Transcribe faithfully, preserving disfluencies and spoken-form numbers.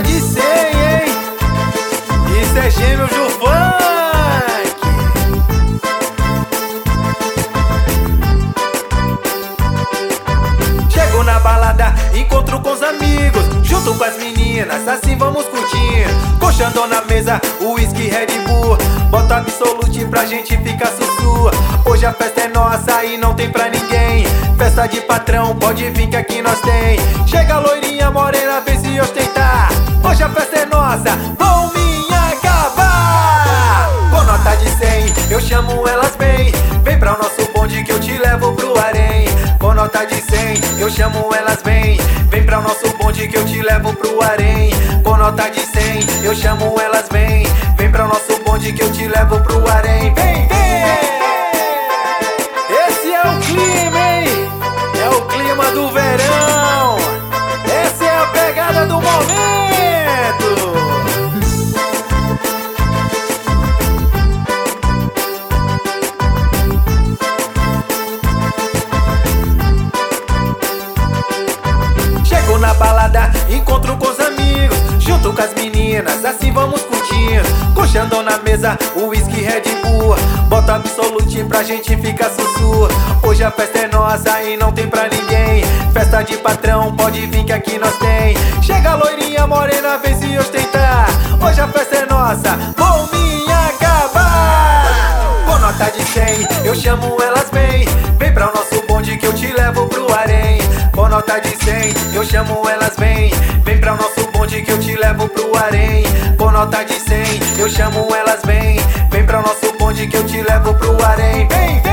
de cem, hein? Isso é Gêmeos do Funk. Chego na balada, encontro com os amigos, junto com as meninas, assim vamos curtindo. Coxando na mesa, uísque, Red Bull, bota Absolute pra gente ficar sussurra. Hoje a festa é nossa e não tem pra ninguém. Festa de patrão, pode vir que aqui nós tem. Chega a loirinha morena, vem se ostentar. Hoje a festa é nossa, vão me acabar. Com nota de cem, eu chamo elas bem. Vem pra o nosso bonde que eu te levo pro harém. Com nota de cem, eu chamo elas bem. Vem pra o nosso bonde que eu te levo pro harém. Com nota de cem, eu chamo elas bem. Vem pra o nosso bonde que eu te levo pro harém. Vem, vem! Esse é o clima, hein? É o clima do verão. Essa é a pegada do momento. Chego na balada, encontro com os amigos, junto com as meninas, assim vamos curtindo. Coxando na mesa, uísque, Red Bull, bota Absolute pra gente ficar sussurra. Hoje a festa é nossa e não tem pra ninguém. Festa de patrão, pode vir que aqui nós tem. Chega a loirinha morena, vem se ostentar. Hoje a festa é nossa, vão me acabar. Com nota de cem, eu chamo elas bem. Vem pra o nosso bonde que eu te levo pro harém. Com nota de cem, eu chamo elas bem. Vem pra o nosso bonde que eu te levo pro harém. Com nota de cem, eu chamo elas bem. Vem pra o nosso bonde que eu te levo pro harém. Vem, vem!